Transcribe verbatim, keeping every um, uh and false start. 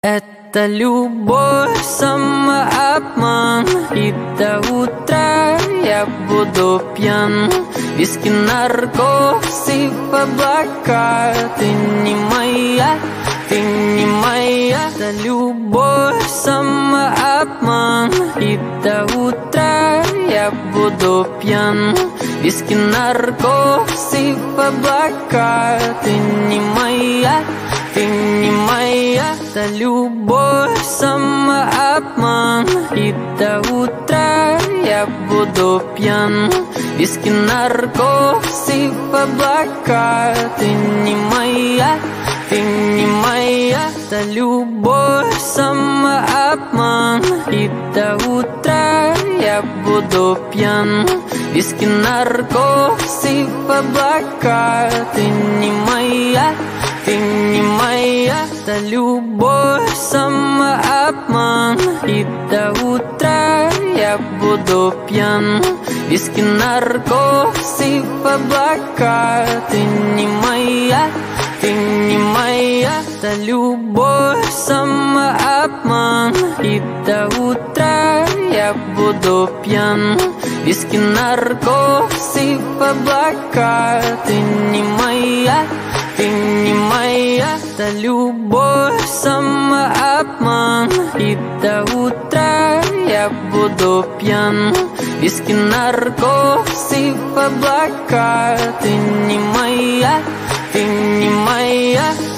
Это любовь, самообман, и до утра я буду пьян. Виски, наркотик, облака. Ты не моя, ты не моя. Это любовь, самообман, и до утра я буду пьян. Виски, наркотик, облака. Ты не моя, ты не моя. Это любовь, самообман, и до утра я буду пьян. Виски, наркотик, облака. Ты не моя, ты не моя. Это любовь, самообман, и до утра я буду пьян. Виски, наркотик, облака. Ты не моя, ты не моя. Это любовь, самообман, и до утра я буду пьян. Виски, наркотик, облака. Ты не моя, ты не моя. Это любовь, самообман, и до утра я буду пьян. Виски, наркотик, облака. Ты не моя, ты не моя. Это любовь, самообман, и до утра я буду пьян. Виски, наркотик, облака. Ты не моя, ты не моя.